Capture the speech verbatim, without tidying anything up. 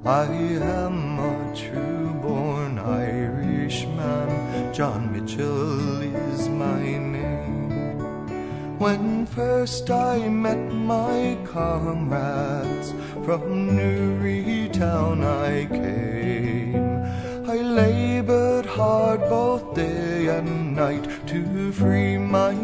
I am a true-born Irishman, John Mitchell is my name. When first I met my comrades, from Newrytown I came. I laboured hard both day and night to free my